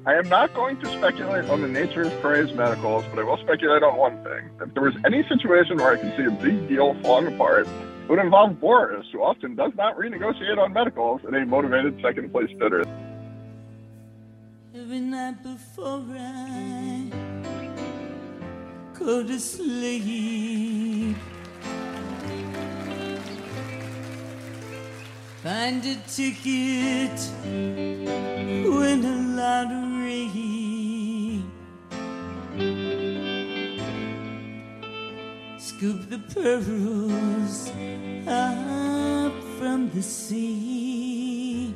I am not going to speculate on the nature of Correa's medicals, but I will speculate on one thing. If there was any situation where I could see a big deal falling apart, it would involve Boris, who often does not renegotiate on medicals, and a motivated second-place bidder. Every night before I go to sleep, find a ticket, win a lottery, scoop the pearls up from the sea,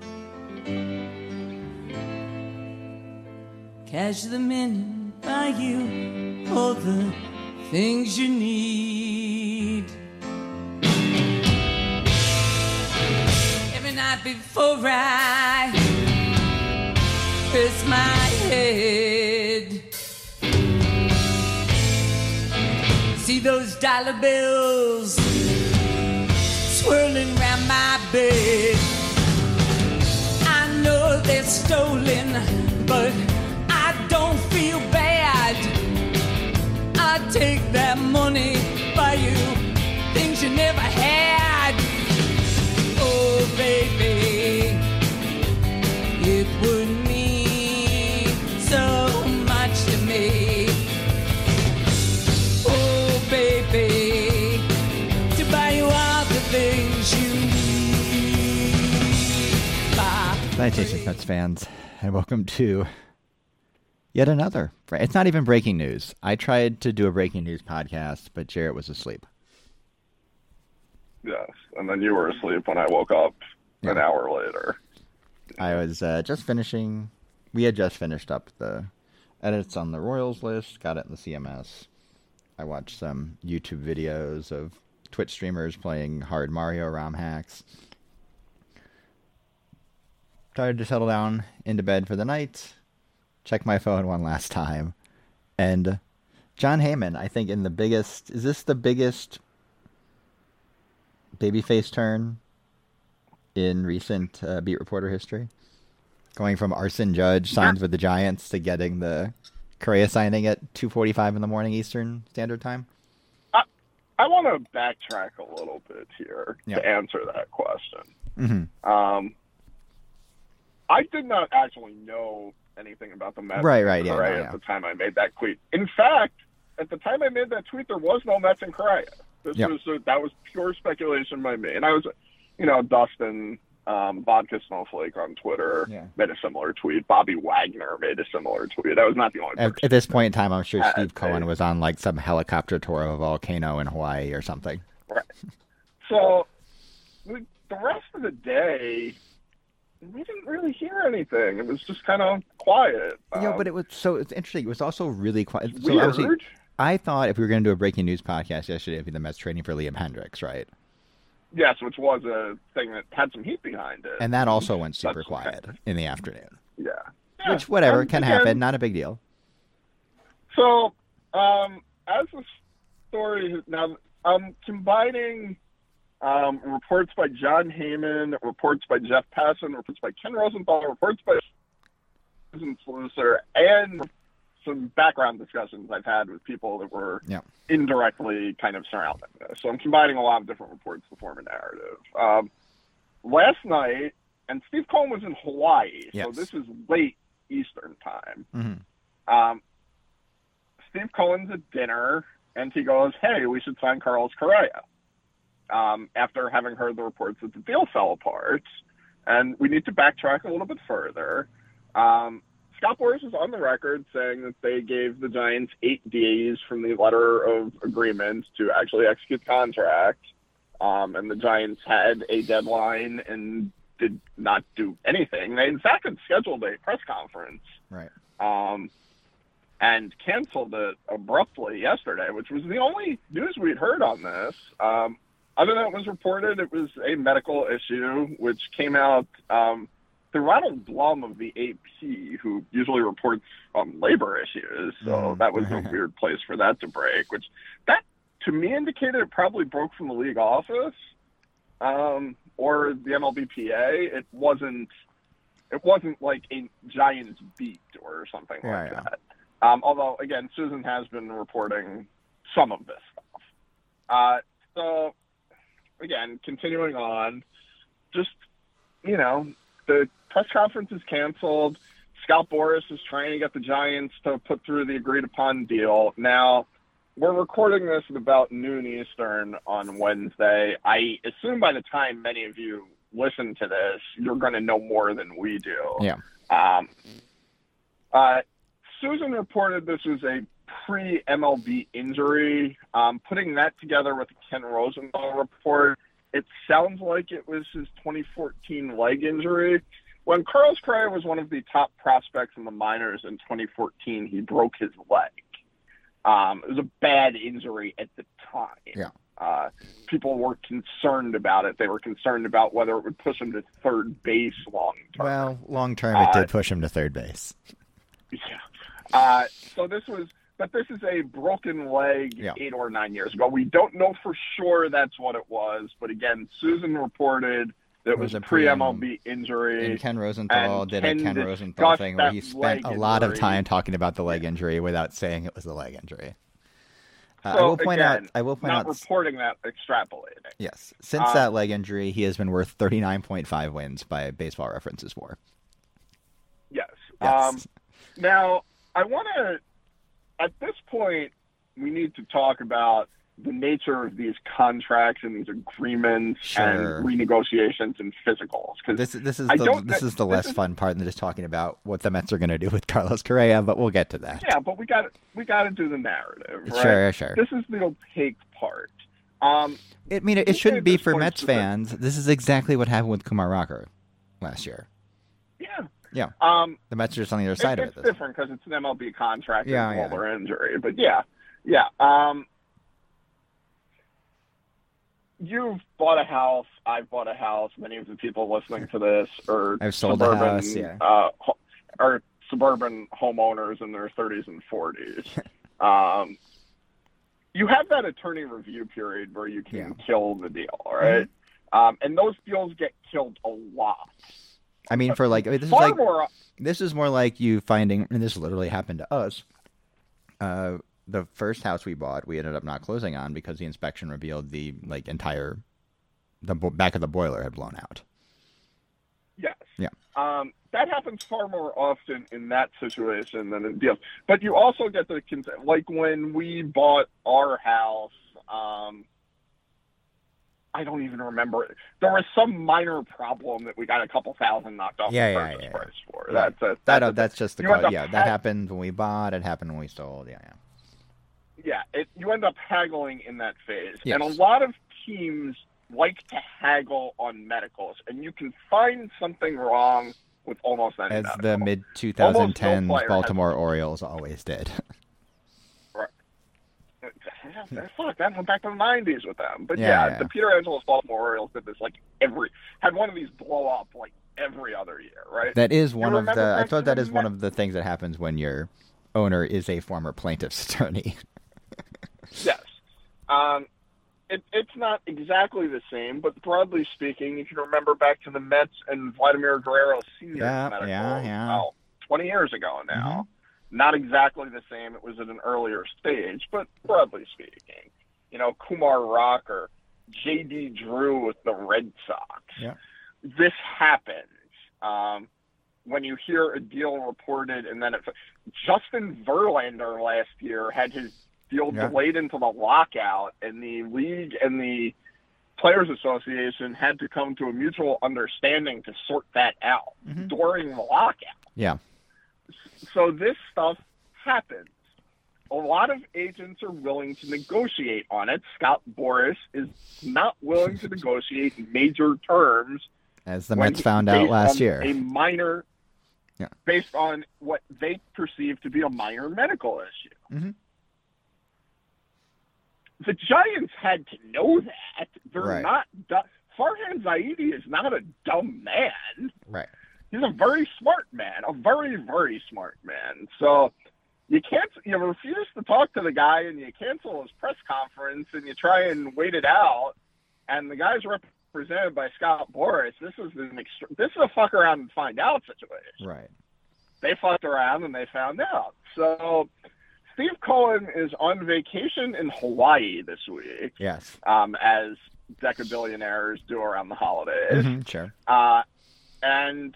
cash them in and buy you all the things you need. Every night before I rest my head, see those dollar bills swirling round my bed. I know they're stolen, but I don't feel bad. I take that money, buy you things you never had. Oh, baby, it would mean so much to me. Oh, baby, to buy you all the things you need. Bye. Salutations, Mets fans, and welcome to yet another. It's not even breaking news. I tried to do a breaking news podcast, but Jarrett was asleep. Yes, and then you were asleep when I woke up an hour later. I was just finishing. We had just finished up the edits on the Royals list, got it in the CMS. I watched some YouTube videos of Twitch streamers playing hard Mario ROM hacks. Tried to settle down into bed for the night. Check my phone one last time. And Jon Heyman, I think in the biggest... Is this the biggest babyface turn in recent beat reporter history? Going from Arson Judge signs with the Giants to getting the Correa signing at 2:45 in the morning Eastern Standard Time? I want to backtrack a little bit here to answer that question. Mm-hmm. I did not actually know anything about the Mets right, Correa at the time I made that tweet. In fact, at the time I made that tweet, there was no Mets and Correa. That was pure speculation by me. And I was, Dustin, Vodka Snowflake on Twitter made a similar tweet. Bobby Wagner made a similar tweet. I was not the only person. At this point in time, I'm sure Steve Cohen was on like some helicopter tour of a volcano in Hawaii or something. Right. So the rest of the day, we didn't really hear anything. It was just kind of quiet. But it's interesting. It was also really quiet. Weird. I thought if we were going to do a breaking news podcast yesterday, it'd be the Mets trading for Liam Hendricks, right? Yes, which was a thing that had some heat behind it. And that also went super quiet in the afternoon. Yeah. Which, whatever, can happen. Not a big deal. So, as the story... Now, I'm combining reports by Jon Heyman, reports by Jeff Passan, reports by Ken Rosenthal, reports by Susan Slusser, and some background discussions I've had with people that were indirectly kind of surrounding this. So I'm combining a lot of different reports to form a narrative. Last night, and Steve Cohen was in Hawaii, so this is late Eastern time. Mm-hmm. Steve Cohen's at dinner, and he goes, "Hey, we should sign Carlos Correa." After having heard the reports that the deal fell apart, and we need to backtrack a little bit further. Scott Boras is on the record saying that they gave the Giants 8 days from the letter of agreement to actually execute contract, and the Giants had a deadline and did not do anything. They, in fact, had scheduled a press conference, right, and canceled it abruptly yesterday, which was the only news we'd heard on this. Other than it was reported, it was a medical issue, which came out through Ronald Blum of the AP, who usually reports on labor issues. So that was a weird place for that to break, which that, to me, indicated it probably broke from the league office or the MLBPA. It wasn't It wasn't like a Giants beat or something like that. Although, again, Susan has been reporting some of this stuff. So, again, continuing on, just, the press conference is canceled. Scott Boras is trying to get the Giants to put through the agreed-upon deal. Now, we're recording this at about noon Eastern on Wednesday. I assume by the time many of you listen to this, you're going to know more than we do. Yeah. Susan reported this was a pre-MLB injury. Putting that together with the Ken Rosenthal report, it sounds like it was his 2014 leg injury. When Carlos Correa was one of the top prospects in the minors in 2014, he broke his leg. It was a bad injury at the time. Yeah. People were concerned about it. They were concerned about whether it would push him to third base long term. Well, long term, it did push him to third base. Yeah. So this is a broken leg 8 or 9 years ago. We don't know for sure that's what it was, but again, Susan reported that it was a pre-MLB injury. And Ken Rosenthal did a Ken Rosenthal thing where he spent a lot of time talking about the leg injury without saying it was a leg injury. I will point out, not reporting that, extrapolating. Yes, since that leg injury, he has been worth 39.5 wins by Baseball Reference's WAR. Yes. Now, I want to, at this point, we need to talk about the nature of these contracts and these agreements and renegotiations and physicals. This is the less fun part than just talking about what the Mets are going to do with Carlos Correa, but we'll get to that. Yeah, but we got to do the narrative, right? Sure. This is the opaque part. It shouldn't be for Mets fans. This is exactly what happened with Kumar Rocker last year. Yeah. The Mets are just on the other side of it. It's different because it's an MLB contract and older injury. But you've bought a house. I've bought a house. Many of the people listening to this I've sold a house. Are suburban homeowners in their 30s and 40s. You have that attorney review period where you can kill the deal, right? Mm-hmm. And those deals get killed a lot. I mean, this is more like you finding, and this literally happened to us. The first house we bought, we ended up not closing on because the inspection revealed the back of the boiler had blown out. Yes. Yeah. That happens far more often in that situation than in deals. But you also get the like when we bought our house. I don't even remember. There was some minor problem that we got a couple thousand knocked off the purchase price for. That's just the cause. That happened when we bought. It happened when we sold. Yeah. You end up haggling in that phase, and a lot of teams like to haggle on medicals, and you can find something wrong with almost any as medical. The mid-2010s Baltimore Orioles always did. Right. Fuck, that went back to the 90s with them. But the Peter Angelos Baltimore Orioles did this had one of these blow up like every other year, right? That is one of the. I thought that is one of the things that happens when your owner is a former plaintiff's attorney. Yes. It's not exactly the same, but broadly speaking, if you remember back to the Mets and Vladimir Guerrero Sr. medical, 20 years ago now. Mm-hmm. Not exactly the same. It was at an earlier stage, but broadly speaking, Kumar Rocker, J.D. Drew with the Red Sox. Yeah. This happens when you hear a deal reported, and then Justin Verlander last year had his deal delayed into the lockout, and the league and the Players Association had to come to a mutual understanding to sort that out during the lockout. Yeah. So this stuff happens. A lot of agents are willing to negotiate on it. Scott Boras is not willing to negotiate major terms. As the Mets found out last year. A minor, based on what they perceive to be a minor medical issue. Mm-hmm. The Giants had to know that. They're not. Farhan Zaidi is not a dumb man. Right. He's a very smart man, a very, very smart man. So you refuse to talk to the guy, and you cancel his press conference, and you try and wait it out. And the guy's presented by Scott Boras, this is a fuck around and find out situation. Right. They fucked around and they found out. So Steve Cohen is on vacation in Hawaii this week. Yes. As decabillionaires do around the holidays. Mm-hmm, sure. And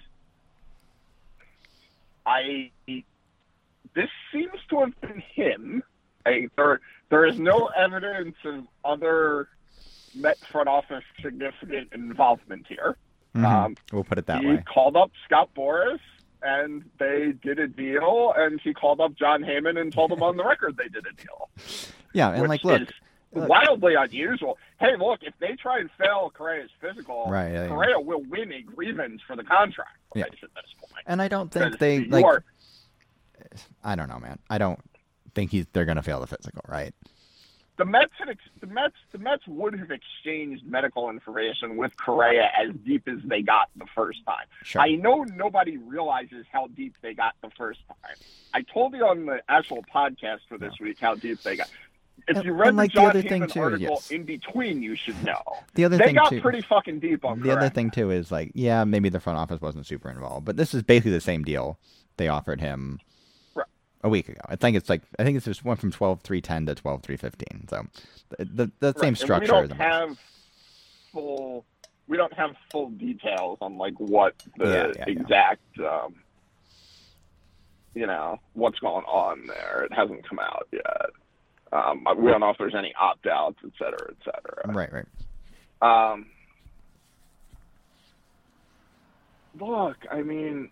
this seems to have been him. There is no evidence of other Met front office significant involvement here. Mm-hmm. We'll put it that way. He called up Scott Boras, and they did a deal, and he called up John Heyman and told him on the record they did a deal. Yeah, and look, wildly unusual. Hey, look, if they try and fail Correa's physical, right, Correa will win a grievance for the contract at this point. And I don't think I don't know, man. I don't think they're going to fail the physical, right? The Mets would have exchanged medical information with Correa as deep as they got the first time. Sure. I know nobody realizes how deep they got the first time. I told you on the actual podcast for this week how deep they got. If you read the John Heyman article in between, you should know. They got pretty fucking deep on Correa. The other thing, too, is maybe the front office wasn't super involved, but this is basically the same deal they offered him a week ago. I think it's just went from 12-3-10 to 12-3-15. So the same structure. We don't have full details on what the exact what's going on there. It hasn't come out yet. We don't know if there's any opt-outs, et cetera, et cetera. Right. Look, I mean,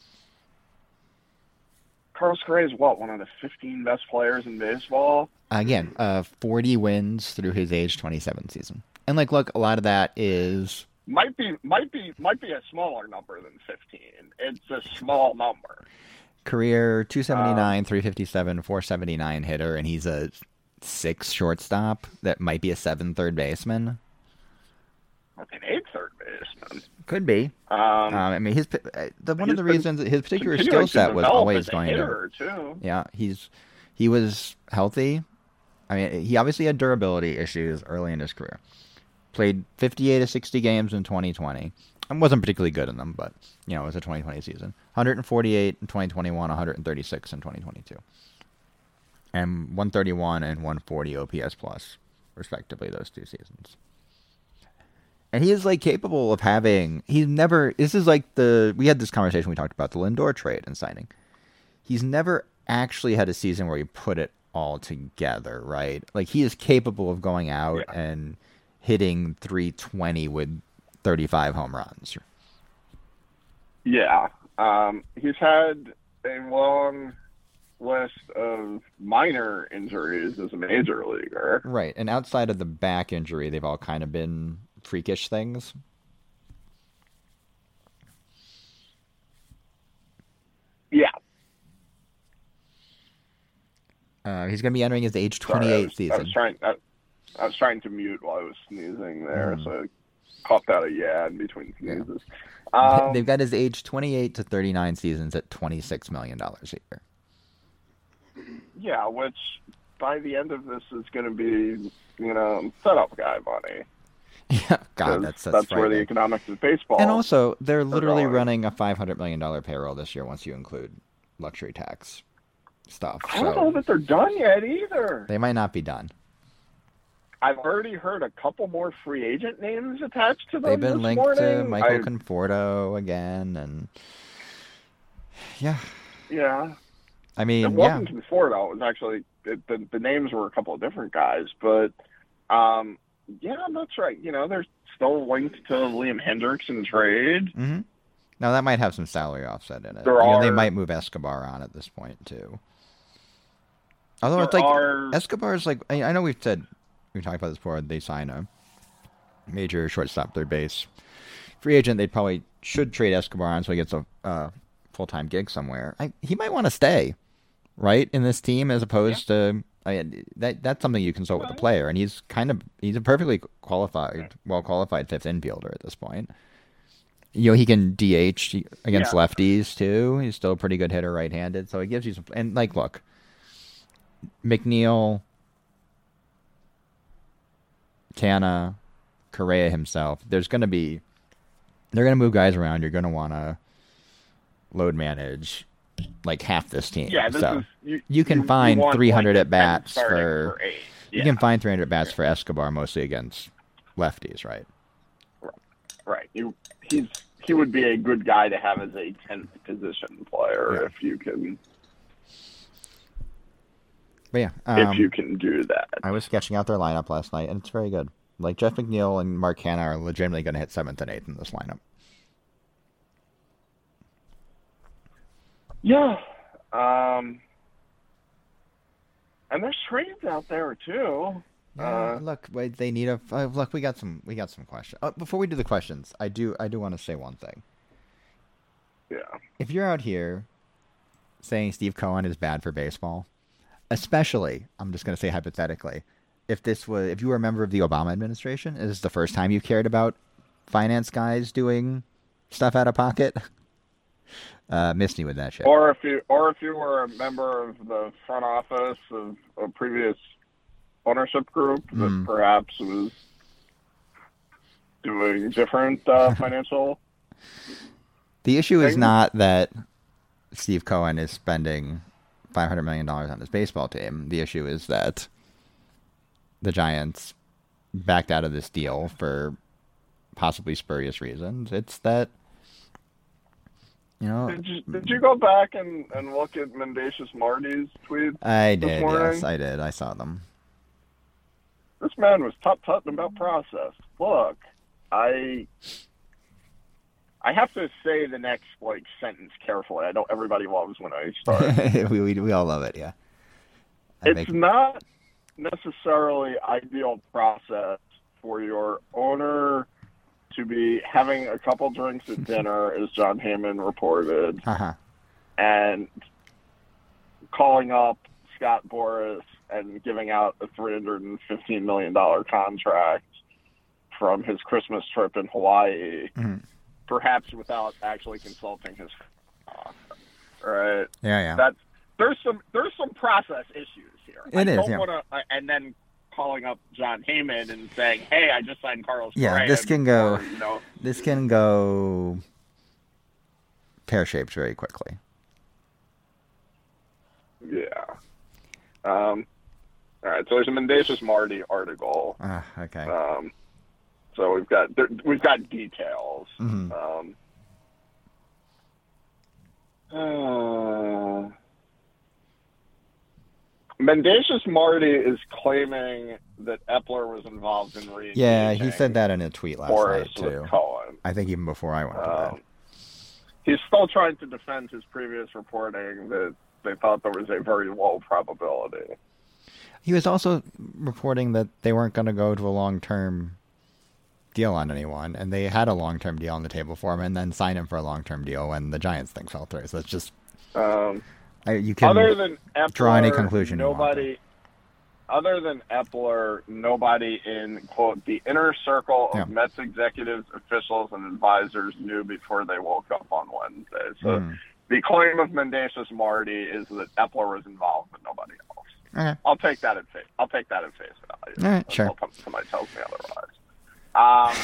Carlos Correa is one of the 15 best players in baseball. Again, 40 wins through his age 27 season. And look, a lot of that is might be a smaller number than 15. It's a small number. Career 279, 357, 479 hitter, and he's a 6 shortstop that might be a 7 third baseman. An 8 third baseman. Could be. I mean, one of the reasons his particular skill set was always going to. Yeah, he was healthy. I mean, he obviously had durability issues early in his career. Played 58 of 60 games in 2020. And wasn't particularly good in them, but it was a 2020 season. 148 in 2021, 136 in 2022, and 131 and 140 OPS plus, respectively, those 2 seasons. And he is capable of having. He's never. This is we had this conversation. We talked about the Lindor trade and signing. He's never actually had a season where he put it all together, right? He is capable of going out and hitting 320 with 35 home runs. Yeah. He's had a long list of minor injuries as a major leaguer. Right. And outside of the back injury, they've all kind of been freakish things. Yeah. He's going to be entering his age 28 season. I was trying to mute while I was sneezing there, so I coughed out a in between sneezes. They've got his age 28 to 39 seasons at $26 million a year. Yeah, which by the end of this is going to be, setup guy money. Yeah, God, that's where the economics of baseball. And also, they're literally running a $500 million payroll this year once you include luxury tax stuff. I don't know that they're done yet either. They might not be done. I've already heard a couple more free agent names attached to them. They've been linked to Michael Conforto Conforto again, and yeah. I mean, it wasn't Conforto. It was actually the names were a couple of different guys, but that's right. They're still linked to Liam Hendricks in trade. Mm-hmm. Now that might have some salary offset in it. They might move Escobar on at this point too. Although it's Escobar's I know we talked about this before. They sign a major shortstop, third base free agent. They probably should trade Escobar on so he gets a full-time gig somewhere. He might want to stay right in this team as opposed to. That's something you consult with the player, and he's a perfectly well qualified fifth infielder at this point. He can DH against lefties too. He's still a pretty good hitter, right-handed. So it gives you some. And look, McNeil, Canna, Correa himself. They're going to move guys around. You're going to want to load manage like half this team. Yeah, you can find 300 at bats for 8. Yeah. You can find 300 at bats for Escobar, mostly against lefties, right? Right. He would be a good guy to have as a 10th position player if you can. But yeah, if you can do that. I was sketching out their lineup last night, and it's very good. Like Jeff McNeil and Mark Hanna are legitimately going to hit 7th and 8th in this lineup. Yeah. And there's trades out there too. Look, wait, they need look. We got some questions. Before we do the questions, I do want to say one thing. Yeah. If you're out here saying Steve Cohen is bad for baseball, especially, I'm just going to say hypothetically, if you were a member of the Obama administration, is this the first time you've cared about finance guys doing stuff out of pocket? Missed me with that shit. Or if you were a member of the front office of a previous ownership group that perhaps was doing different financial. The issue is not that Steve Cohen is spending $500 million on his baseball team. The issue is that the Giants backed out of this deal for possibly spurious reasons. It's that, Did you go back and look at Mendacious Marty's tweets? I did, this morning? yes, I did. I saw them. This man was tut-tutting about process. Look, I have to say the next sentence carefully. I know everybody loves when I start. we all love it, yeah. It's not necessarily ideal process for your owner to be having a couple drinks at dinner, as John Heyman reported, and calling up Scott Boras and giving out a $315 million contract from his Christmas trip in Hawaii, perhaps without actually consulting his right? Yeah. There's some process issues here. I don't want to, and then calling up John Heyman and saying, "Hey, I just signed Carlos Correa." Yeah, this can go. This can go pear-shaped very quickly. Yeah. All right. So there's a Mendacious Marty article. Okay. So we've got details. Mendacious Marty is claiming that Epler was involved in re-engaging. Yeah, he said that in a tweet last night too. Cohen. I think even before I went to bed. He's still trying to defend his previous reporting that they thought there was a very low probability. He was also reporting that they weren't going to go to a long-term deal on anyone, and they had a long-term deal on the table for him, and then signed him for a long-term deal when the Giants thing fell through. So it's just you can other than Epler, draw any conclusion. Other than Epler, nobody in quote the inner circle of Mets executives, officials, and advisors knew before they woke up on Wednesday. So the claim of Mendacious Marty is that Epler was involved, but nobody else. Okay. I'll take that at face value. All right, sure. Until somebody tells me otherwise.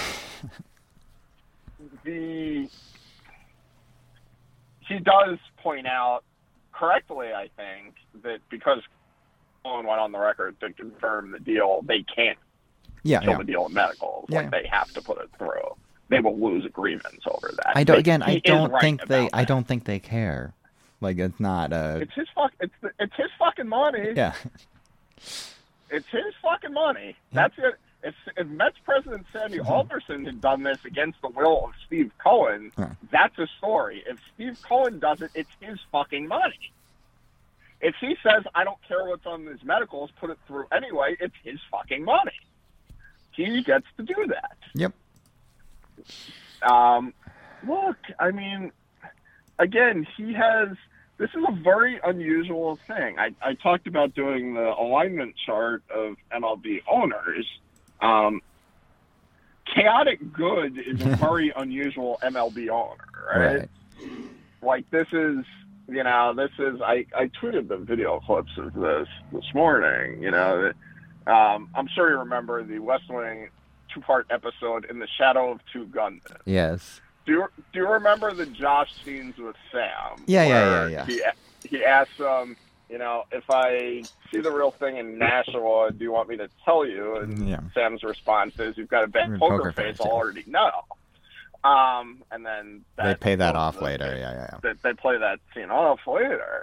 He does point out correctly, I think, that because Cohen went on the record to confirm the deal, they can't kill the deal in medicals. They have to put it through. They will lose a grievance over that. I don't think they care. Like it's not It's his fucking money. Yeah. It's his fucking money. That's it. If Mets president Sandy Alderson had done this against the will of Steve Cohen, that's a story. If Steve Cohen does it, it's his fucking money. If he says, I don't care what's on these medicals, put it through anyway, it's his fucking money. He gets to do that. Yep. Look, I mean, again, this is a very unusual thing. I talked about doing the alignment chart of MLB owners. Chaotic Good is a very unusual MLB owner, right? Like this is, I tweeted the video clips of this morning, I'm sure you remember the West Wing two-part episode, In the Shadow of Two Gunmen. Yes. Do you remember the Josh scenes with Sam? Yeah. He asks him, if I see the real thing in Nashua, do you want me to tell you? And Sam's response is, you've got a bad poker face, I'll already know. And then they pay that off later. Yeah. They play that scene off later.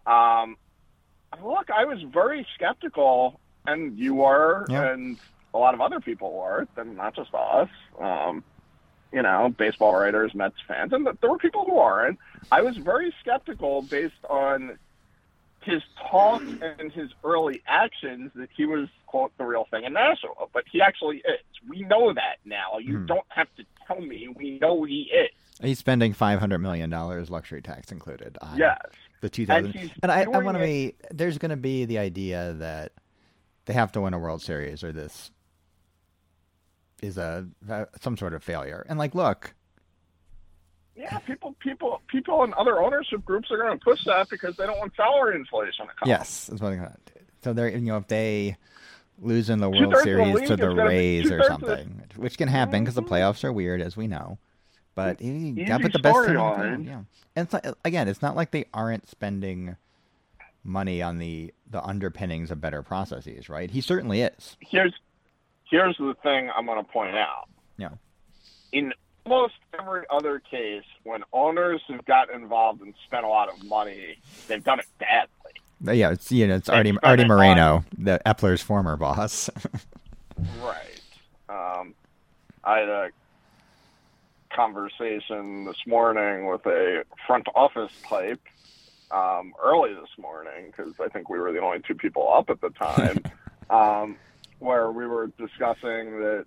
Look, I was very skeptical, and you were, and a lot of other people were, and not just us. Baseball writers, Mets fans, and there were people who aren't. I was very skeptical based on his talk and his early actions that he was, quote, the real thing in Nashua, but he actually is. We know that now. You don't have to tell me. We know he is. He's spending $500 million, luxury tax included, on the 2000. And I want to be, there's going to be the idea that they have to win a World Series or this is some sort of failure. And look. Yeah, people and other ownership groups are going to push that because they don't want salary inflation to come. Yes, that's what they're going to do. So they're, if they lose in the World Series to the Rays or something, which can happen because the playoffs are weird, as we know. But you got to put the best team on. Yeah, and it's not like they aren't spending money on the underpinnings of better processes, right? He certainly is. Here's the thing I'm going to point out. Yeah. In almost every other case, when owners have gotten involved and spent a lot of money, they've done it badly. Yeah, it's Artie Moreno, the Epler's former boss. Right. I had a conversation this morning with a front office type early this morning, because I think we were the only two people up at the time, where we were discussing that,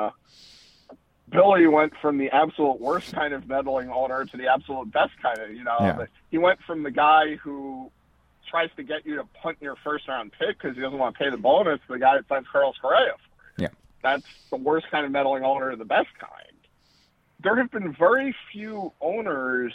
Billy went from the absolute worst kind of meddling owner to the absolute best kind of, he went from the guy who tries to get you to punt your first round pick because he doesn't want to pay the bonus to the guy that signs Carlos Correa for. Yeah. That's the worst kind of meddling owner, the best kind. There have been very few owners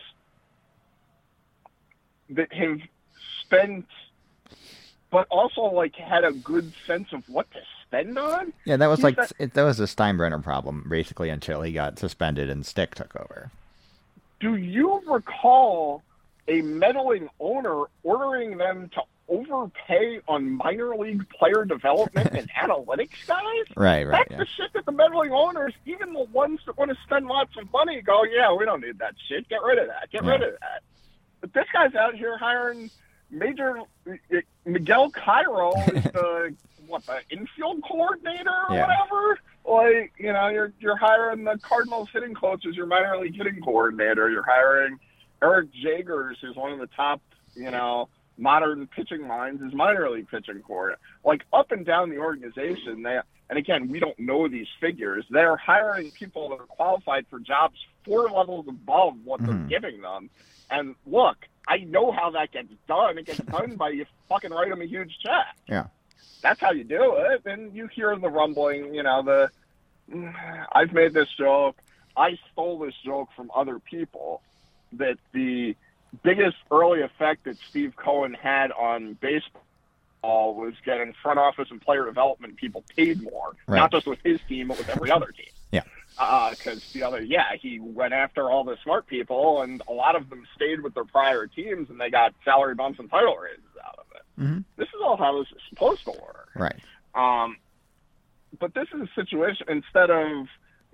that have spent, but also had a good sense of what to spend on. Yeah, that was that was a Steinbrenner problem basically until he got suspended and Stick took over. Do you recall a meddling owner ordering them to overpay on minor league player development and analytics guys? Right. That's the shit that the meddling owners, even the ones that want to spend lots of money, go, yeah, we don't need that shit. Get rid of that. Get rid of that. But this guy's out here hiring Miguel Cairo is the infield coordinator or whatever. You're hiring the Cardinals hitting coach as your minor league hitting coordinator. You're hiring Eric Jagers, who's one of the top, modern pitching minds, as minor league pitching coordinator. Up and down the organization, and again, we don't know these figures. They're hiring people that are qualified for jobs 4 levels above what they're giving them. And look, I know how that gets done. It gets done by you fucking write them a huge check. Yeah. That's how you do it. And you hear the rumbling, I've made this joke. I stole this joke from other people, that the biggest early effect that Steve Cohen had on baseball was getting front office and player development people paid more, not just with his team, but with every other team. Yeah. Because he went after all the smart people, and a lot of them stayed with their prior teams, and they got salary bumps and title raises out of it. Mm-hmm. This is all how this is supposed to work. Right. But this is a situation, instead of,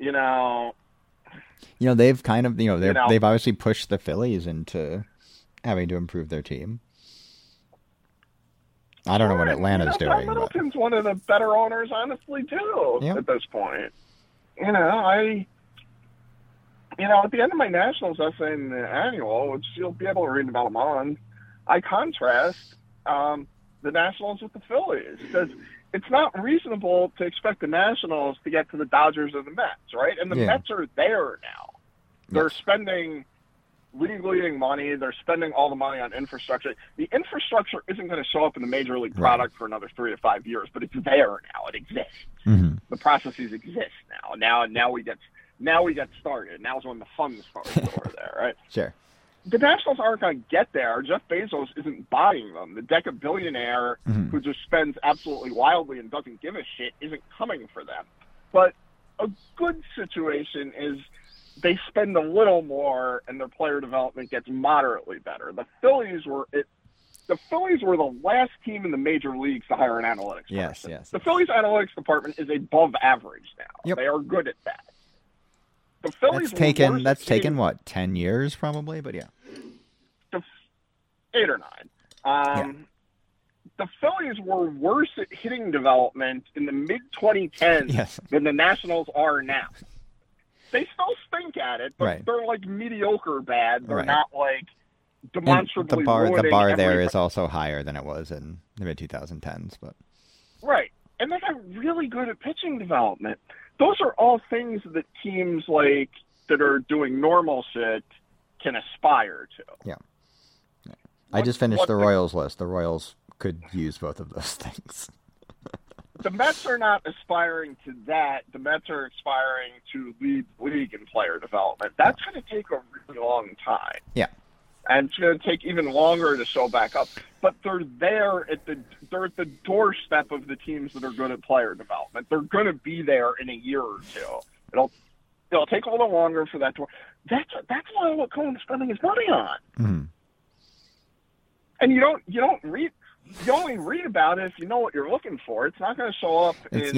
they've kind of, they've obviously pushed the Phillies into having to improve their team. I don't know what Atlanta's doing. Middleton's one of the better owners, honestly, too, at this point. At the end of my Nationals essay in the annual, which you'll be able to read about them on, I contrast the Nationals with the Phillies, because it's not reasonable to expect the Nationals to get to the Dodgers or the Mets, right? And the Mets are there now. They're spending league-leading money. They're spending all the money on infrastructure. The infrastructure isn't going to show up in the major league product for another 3 to 5 years, but it's there now. It exists. Mm-hmm. The processes exist now. Now we get started. Now's when the fun starts over there, right? Sure. The Nationals aren't going to get there. Jeff Bezos isn't buying them. The deca-billionaire who just spends absolutely wildly and doesn't give a shit isn't coming for them. But a good situation is they spend a little more and their player development gets moderately better. The Phillies were the last team in the major leagues to hire an analytics person. Yes. The Phillies analytics department is above average now. Yep. They are good at that. The Phillies that's taken what, 10 years probably, but yeah. 8 or 9. The Phillies were worse at hitting development in the mid-2010s than the Nationals are now. They still stink at it, but they're like mediocre bad. They're not like demonstrably and the bar there everything. is also higher than it was in the mid-2010s. But right. And they got really good at pitching development. Those are all things that teams like that are doing normal shit can aspire to. Yeah. I just finished the Royals list. The Royals could use both of those things. The Mets are not aspiring to that. The Mets are aspiring to lead the league in player development. That's going to take a really long time. Yeah. And it's going to take even longer to show back up. But they're there they're at the doorstep of the teams that are good at player development. They're going to be there in a year or two. It'll take a little longer for that to work. That's a lot of what Cohen's spending his money on. Mm-hmm. And you only read about it if you know what you're looking for. It's not going to show up. It's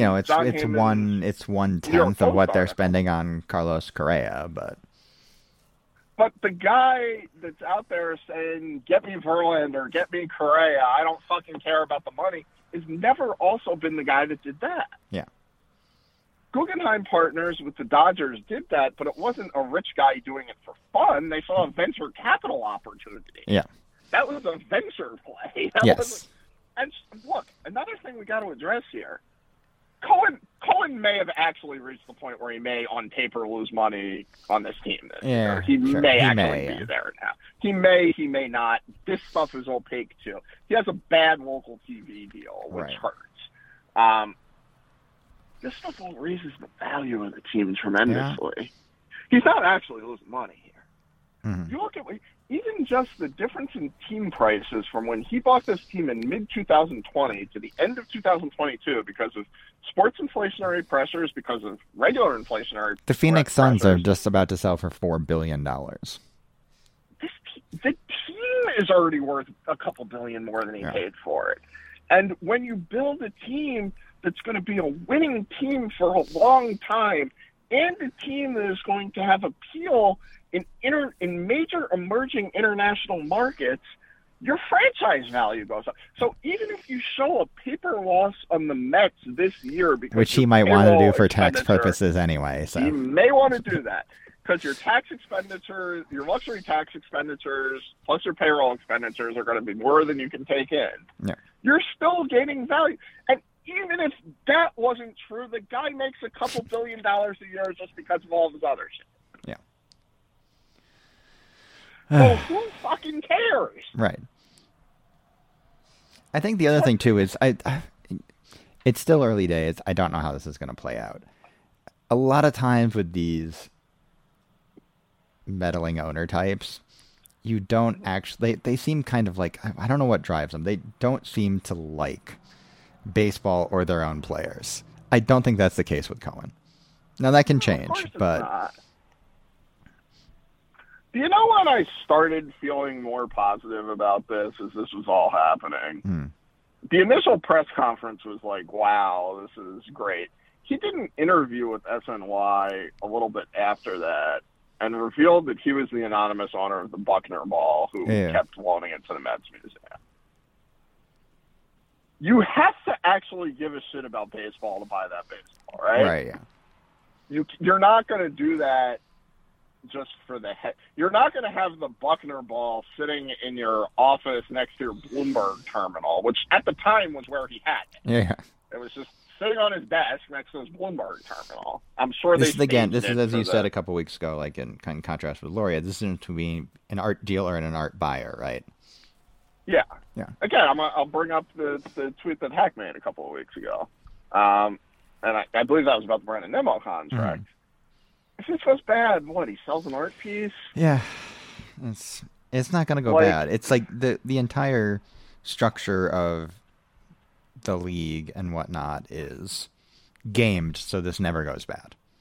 1/10 of what they're spending on Carlos Correa, but the guy that's out there saying "Get me Verlander, get me Correa, I don't fucking care about the money," has never also been the guy that did that. Yeah. Guggenheim Partners with the Dodgers did that, but it wasn't a rich guy doing it for fun. They saw a venture capital opportunity. Yeah. That was a venture play. And look, another thing we got to address here. Cohen may have actually reached the point where he may, on paper, lose money on this team this year. He may be there now. He may not. This stuff is opaque, too. He has a bad local TV deal, which hurts. This stuff all raises the value of the team tremendously. Yeah. He's not actually losing money here. Mm-hmm. You look at even just the difference in team prices from when he bought this team in mid-2020 to the end of 2022 because of sports inflationary pressures, because of regular inflationary pressures. The Phoenix Suns are just about to sell for $4 billion. The team is already worth a couple billion more than he paid for it. And when you build a team that's going to be a winning team for a long time and a team that is going to have appeal in major emerging international markets, your franchise value goes up. So even if you show a paper loss on the Mets this year, which he might want to do for tax purposes anyway, so he may want to do that because your tax expenditures, your luxury tax expenditures, plus your payroll expenditures are going to be more than you can take in. Yeah. You're still gaining value, and even if that wasn't true, the guy makes a couple $2 billion a year just because of all of his other shit. Yeah. So who fucking cares? Right. I think the other thing too is it's still early days. I don't know how this is going to play out. A lot of times with these meddling owner types, you don't actually. They seem kind of like, I don't know what drives them. They don't seem to like baseball or their own players. I don't think that's the case with Cohen. Now that can change, but not. You know when I started feeling more positive about this as this was all happening? The initial press conference was like, wow, this is great. He did an interview with SNY a little bit after that and revealed that he was the anonymous owner of the Buckner ball who kept loaning it to the Mets Museum. You have to actually give a shit about baseball to buy that baseball, right? Right, yeah. You're not going to do that just for the heck. You're not going to have the Buckner ball sitting in your office next to your Bloomberg terminal, which at the time was where he had it. Yeah. It was just sitting on his desk next to his Bloomberg terminal. I'm sure this is as you said a couple weeks ago, like in contrast with Loria, this isn't to be an art dealer and an art buyer, right? Yeah. Yeah. Again, I'll bring up the tweet that Hack made a couple of weeks ago. And I believe that was about the Brandon Nimmo contract. Mm-hmm. If this goes bad, what, he sells an art piece? Yeah. It's not going to go bad. It's like the entire structure of the league and whatnot is gamed so this never goes bad.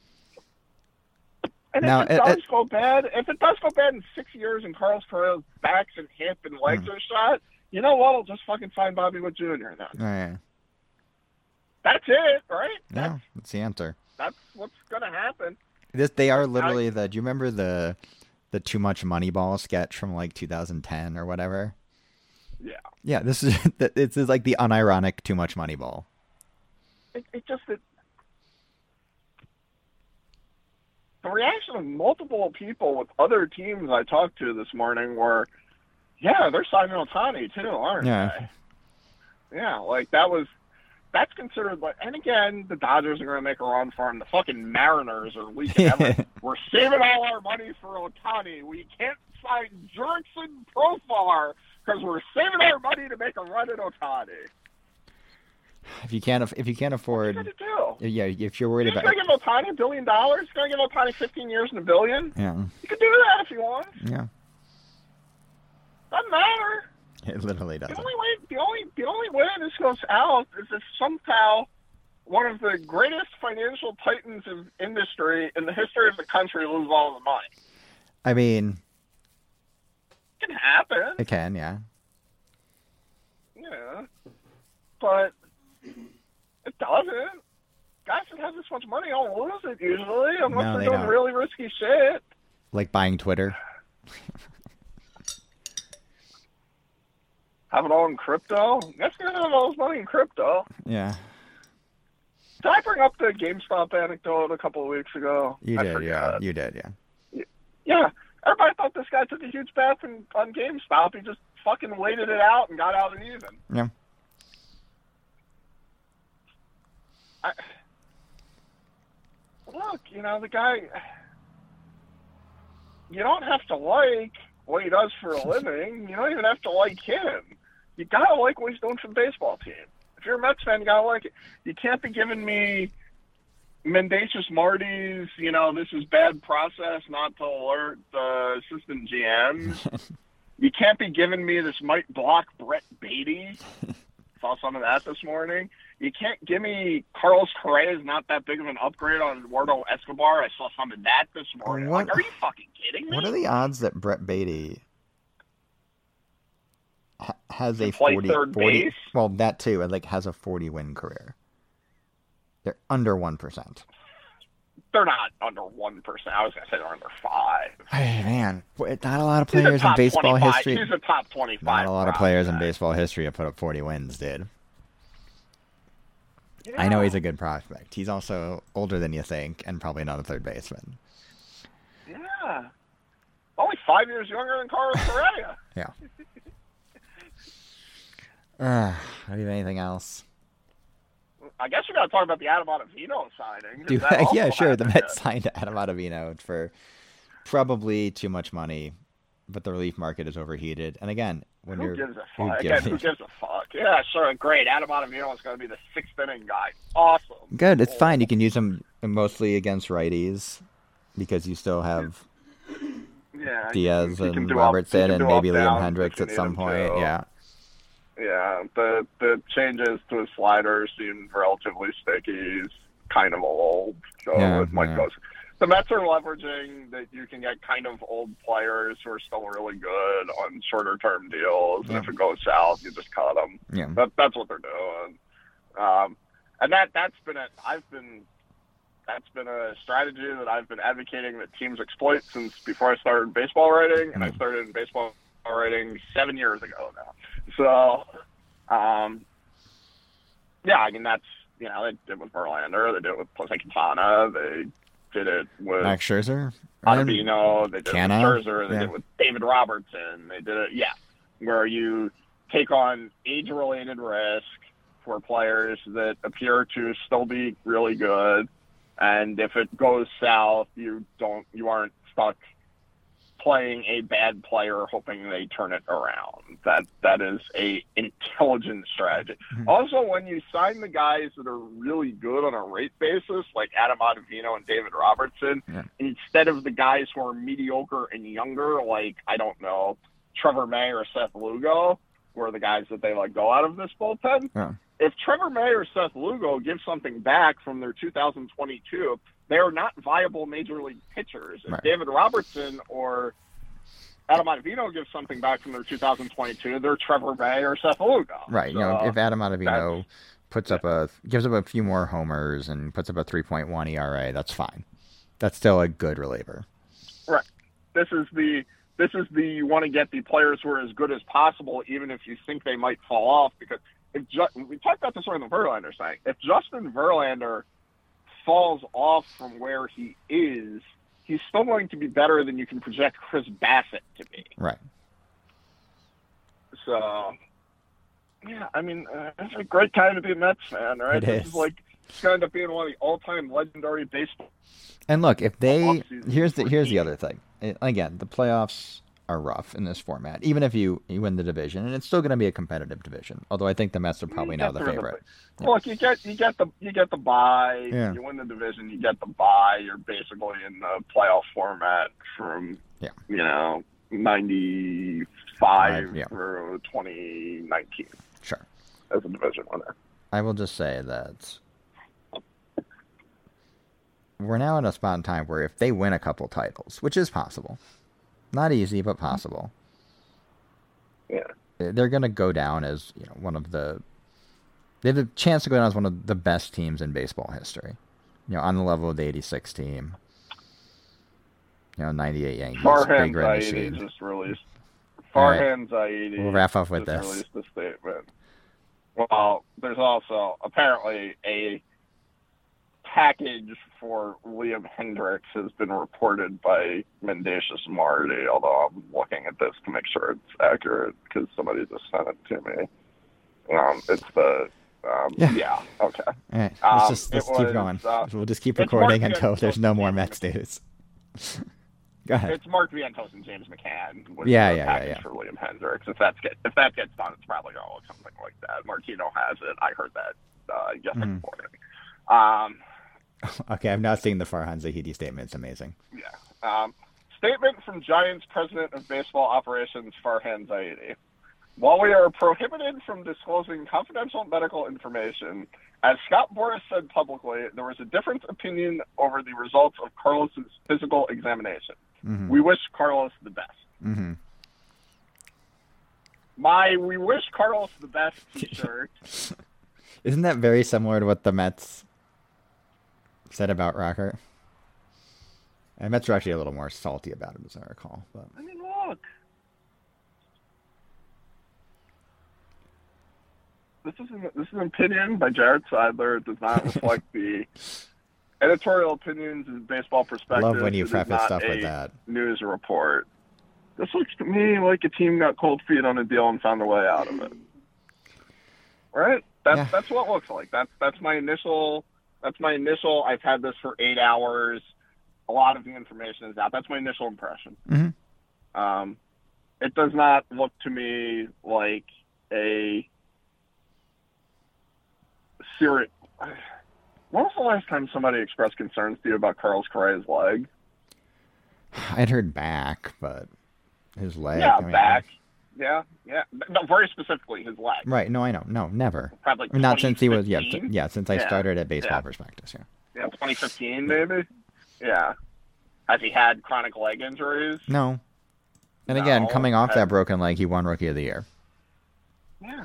And Now, if it does go bad in 6 years and Carlos Correa's backs and hip and legs are shot, you know what? I'll just fucking sign Bobby Witt Jr. then. Oh, yeah. That's it, right? Yeah, that's the answer. That's what's gonna happen. They are literally do you remember the Too Much Moneyball sketch from like 2010 or whatever? Yeah. Yeah, this is like the unironic Too Much Moneyball. The reaction of multiple people with other teams I talked to this morning were, yeah, they're signing Ohtani too, aren't they? Yeah, like that's considered like, and again, the Dodgers are going to make a run for him. The fucking Mariners are leaking everything. We're saving all our money for Ohtani. We can't sign Jurickson Profar because we're saving our money to make a run at Ohtani. If you can't afford, what are you gonna do? Yeah, if you're worried about, going to give Ohtani $1 billion. Going to give Ohtani 15 years and $1 billion. Yeah, you can do that if you want. Yeah, doesn't matter. It literally doesn't. The only way this goes out is if somehow one of the greatest financial titans of industry in the history of the country loses all the money. I mean, it can happen. It can, yeah. Yeah, but it doesn't. Guys that have this much money don't lose it usually, unless they're doing really risky shit. Like buying Twitter. Have it all in crypto? That's going to have all this money in crypto. Yeah. Did I bring up the GameStop anecdote a couple of weeks ago? You did, yeah. You did, yeah. Yeah. Everybody thought this guy took a huge bath on GameStop. He just fucking waited it out and got out and even. Yeah. Look, the guy, you don't have to like what he does for a living. You don't even have to like him. You gotta like what he's doing for the baseball team. If you're a Mets fan, you gotta like it. You can't be giving me mendacious Marty's, this is bad process not to alert the assistant GMs. You can't be giving me this might block Brett Beatty. Saw some of that this morning. You can't give me Carlos Correa is not that big of an upgrade on Eduardo Escobar. I saw some of that this morning. Like, are you fucking kidding me? What are the odds that Brett Beatty has a 40? Well, that too, and like has a 40-win career. They're under 1%. They're not under 1%. I was gonna say they're under 5. Hey man, not a lot of players in baseball history. He's a top 25. Not a lot of players in baseball history have put up 40 wins, dude. Yeah. I know he's a good prospect. He's also older than you think, and probably not a third baseman. Yeah, only 5 years younger than Carlos Correa. Yeah. Do you have anything else? I guess we got to talk about the Adam Ottavino signing. Yeah, sure. The Mets signed Adam Ottavino for probably too much money, but the relief market is overheated. And again, who gives a fuck? Who gives a fuck? Yeah, sure, great. Adam Ottavino is going to be the 6th inning guy. Awesome. Good. It's fine. You can use him mostly against righties because you still have Diaz and Robertson and maybe Liam Hendricks at some point. Yeah. Yeah, the changes to his slider seem relatively sticky. He's kind of old, so it might go. The Mets are leveraging that you can get kind of old players who are still really good on shorter-term deals, and if it goes south, you just cut them. Yeah, that's what they're doing, and that's been a strategy that I've been advocating that teams exploit since before I started baseball writing, and I started in baseball writing 7 years ago now. So, yeah, I mean, that's, they did it with Verlander, they did it with Jose Quintana, they did it with Max Scherzer, Ottavino, they did it with Scherzer, they did it with David Robertson, they did it, where you take on age-related risk for players that appear to still be really good, and if it goes south, you aren't stuck playing a bad player hoping they turn it around. That is a intelligent strategy. Mm-hmm. Also, when you sign the guys that are really good on a rate basis, like Adam Ottavino and David Robertson, instead of the guys who are mediocre and younger, like, I don't know, Trevor May or Seth Lugo, who are the guys that they let go out of this bullpen, if Trevor May or Seth Lugo give something back from their 2022, they are not viable major league pitchers. If Right. David Robertson or Adam Ottavino give something back from their 2022, they're Trevor May or Seth Lugo. Right. So, If Adam Ottavino gives up a few more homers and puts up a 3.1 ERA, that's fine. That's still a good reliever. right. This is the you want to get the players who are as good as possible, even if you think they might fall off. Because we talked about this on the Verlander side. If Justin Verlander falls off from where he is, he's still going to be better than you can project Chris Bassett to be. Right. So, yeah, I mean, it's a great time to be a Mets fan, right? It This is. like it's going to end up being one of the all-time legendary baseball. And look, if they Offseason here's the 14. other thing. Again, the playoffs are rough in this format. Even if you win the division, and it's still going to be a competitive division. Although I think the Mets are probably now the favorite. Yeah. Look, you get the bye. Yeah. You win the division, you get the bye. You're basically in the playoff format from 95 Yeah. through 2019 Sure. as a division winner. I will just say that we're now in a spot in time where if they win a couple titles, which is possible, not easy but possible, Yeah. they're going to go down as they have a chance to go down as one of the best teams in baseball history. On the level of the '86 team. 98 Yankees, Farhan big red Zaidi machine. just released. All right. Farhan Zaidi. We'll wrap up with just this. released a statement. Well, there's also apparently a package for Liam Hendricks has been reported by Mendacious Marty, although I'm looking at this to make sure it's accurate because somebody just sent it to me. It's the yeah, okay. All right, let's it keep was, going. We'll just keep it's recording Mark until there's no more Vientos. Mets news. Go ahead. It's Mark Vientos and James McCann. With Yeah, the yeah, package yeah. for Liam Hendricks. If that gets done, it's probably going to look something like that. Martino has it. I heard that yesterday morning. Okay, I've not seen the Farhan Zahidi statement. It's amazing. Yeah. Statement from Giants President of Baseball Operations Farhan Zaidi. While we are prohibited from disclosing confidential medical information, as Scott Boras said publicly, there was a different opinion over the results of Carlos's physical examination. Mm-hmm. We wish Carlos the best. Mm-hmm. My "We wish Carlos the best" t-shirt. Isn't that very similar to what the Mets said about Rocker? And Mets are actually a little more salty about it, as I recall. But I mean, look. This is an opinion by Jared Seidler. It does not reflect the editorial opinions of Baseball Perspective. love when you It is preface not stuff a with that. news report. This looks to me like a team got cold feet on a deal and found a way out of it. Right? That's what it looks like. That's my initial. I've had this for 8 hours. A lot of the information is out. That's my initial impression. Mm-hmm. It does not look to me like a serious. When was the last time somebody expressed concerns to you about Carlos Correa's leg? I'd heard back, but his leg. Yeah, I mean, back. Yeah. No, very specifically his leg. Right. No, I know. No, never. Probably Not since he was. Yeah. 2015? Since I Yeah. started at Baseball Yeah. Prospectus. Yeah. Yeah, 2015 maybe. Yeah. Has he had chronic leg injuries? No. And again, No, coming off I- that broken leg, he won Rookie of the Year. Yeah.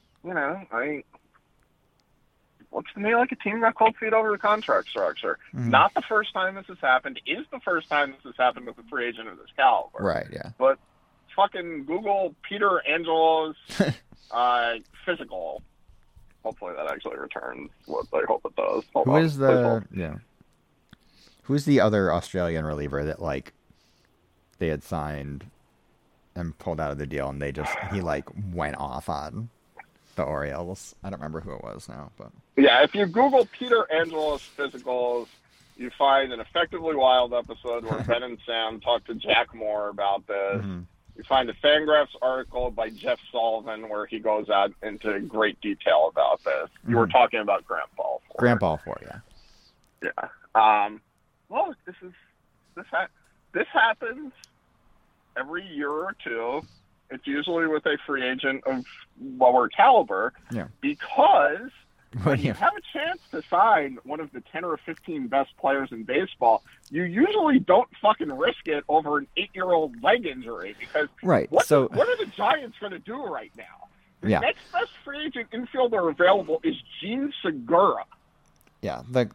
Looks to me like a team got cold feet over the contract structure. Mhm. Not the first time this has happened. Is the first time this has happened with a free agent of this caliber. Right. Yeah. But fucking Google Peter Angelo's physical. Hopefully that actually returns what I hope it does. Hold Who on. is Please the hold. Who's the other Australian reliever that they had signed and pulled out of the deal and he went off on the Orioles? I don't remember who it was now, but Yeah, if you Google Peter Angelos physicals, you find an Effectively Wild episode where Ben and Sam talk to Jack Moore about this. Mhm. You find a Fangraphs article by Jeff Sullivan where he goes out into great detail about this. You were talking about Grant Balfour. Grant Balfour, yeah. Yeah. Well, this happens every year or two. It's usually with a free agent of lower caliber, because when you have a chance to sign one of the 10 or 15 best players in baseball, you usually don't fucking risk it over an 8-year-old leg injury, because what are the Giants going to do right now? The next best free agent infielder available is Gene Segura. Yeah, the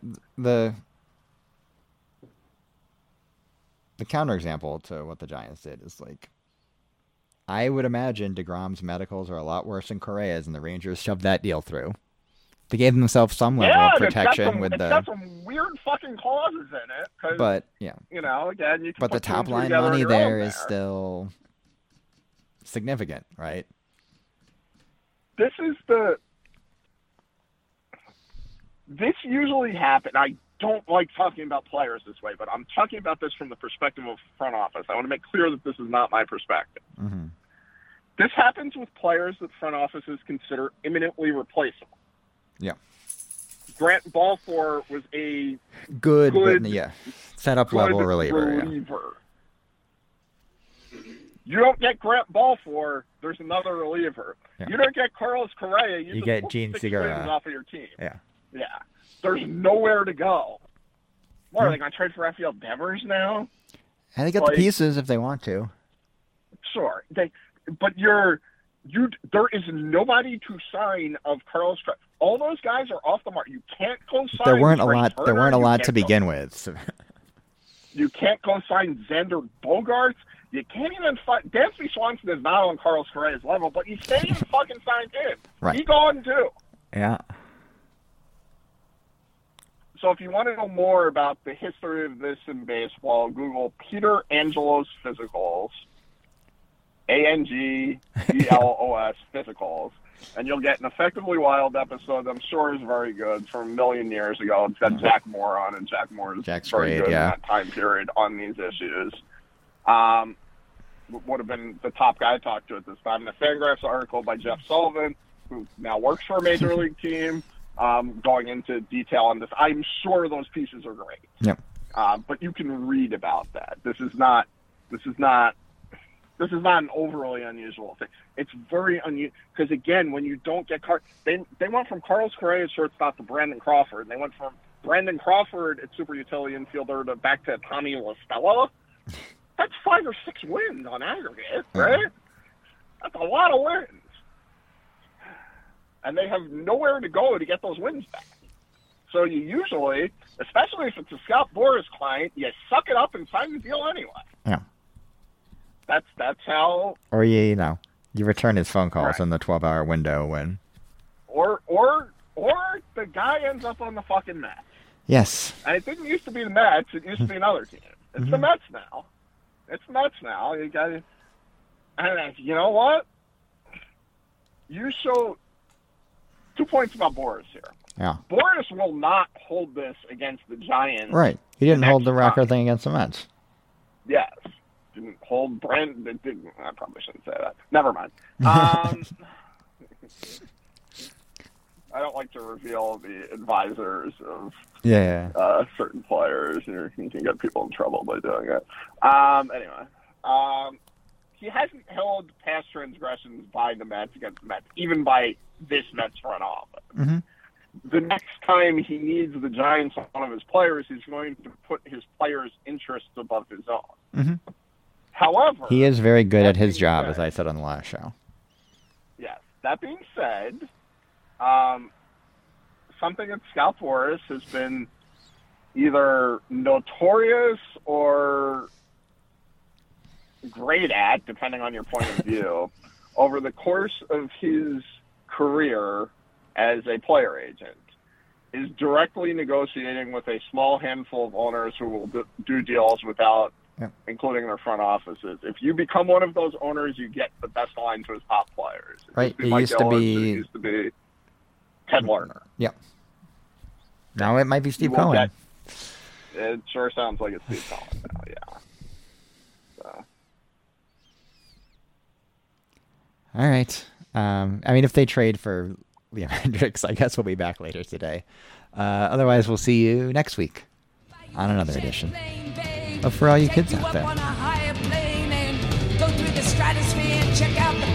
counterexample to what the Giants did is like, I would imagine DeGrom's medicals are a lot worse than Correa's, and the Rangers shoved that deal through. They gave themselves some level of protection it's got some weird fucking clauses in it. But you know, again, you can but the top line money there is still significant, right? This usually happens. I don't like talking about players this way, but I'm talking about this from the perspective of front office. I want to make clear that this is not my perspective. Mm-hmm. This happens with players that front offices consider imminently replaceable. Yeah. Grant Balfour was a good setup level reliever. You don't get Grant Balfour, there's another reliever. Yeah. You don't get Carlos Correa, you get Gene Segura off of your team. Yeah. There's nowhere to go. What, are they going to trade for Rafael Devers now? And they got the pieces if they want to. Sure. But there is nobody to sign of Carlos Correa. All those guys are off the mark. You can't go sign. There weren't a lot to begin with. You can't go sign Xander Bogaerts. You can't even find Dansby Swanson is not on Carlos Correa's level, but you can't even fucking sign him. Right. He gone too. Yeah. So if you want to know more about the history of this in baseball, Google Peter Angelos Physicals, Angelos Physicals, and you'll get an Effectively Wild episode I'm sure is very good from a million years ago. It's got Zach Moore on, and Zach Moore is very good in that time period on these issues. Would have been the top guy I talked to at this time. The Fangraphs article by Jeff Sullivan, who now works for a major league team, going into detail on this. I'm sure those pieces are great. Yep. But you can read about that. This is not an overly unusual thing. It's very unusual because, again, when you don't get they went from Carlos Correa shortstop to Brandon Crawford. They went from Brandon Crawford at super utility infielder back to Tommy La Stella. That's 5 or 6 wins on aggregate, right? That's a lot of wins. And they have nowhere to go to get those wins back. So you usually, especially if it's a Scott Boras client, you suck it up and sign the deal anyway. Yeah. That's how. Or you return his phone calls in the 12-hour window when. Or the guy ends up on the fucking Mets. Yes. And it didn't used to be the Mets. It used to be another team. It's the Mets now. You got to. And you know what? You show 2 points about Boras here. Yeah. Boras will not hold this against the Giants. Right. He didn't hold the Rocker thing against the Mets. Yes. Didn't hold Brandon. I probably shouldn't say that. Never mind. I don't like to reveal the advisors of certain players. You can get people in trouble by doing it. Anyway, he hasn't held past transgressions by the Mets against the Mets, even by this Mets front office. Mm-hmm. The next time he needs the Giants on one of his players, he's going to put his players' interests above his own. Mm-hmm. However, he is very good at his job, as I said on the last show. Yes. That being said, something that Scott Boras has been either notorious or great at, depending on your point of view, over the course of his career as a player agent, is directly negotiating with a small handful of owners who will do deals without including their front offices. If you become one of those owners, you get the best line to his top players. It used to be Ted Lerner. Yep. Now it might be Steve Cohen. It sure sounds like it's Steve Cohen now, yeah. So. All right. If they trade for Liam Hendriks, I guess we'll be back later today. Otherwise, we'll see you next week on another edition of For All You Kids Out There. check out the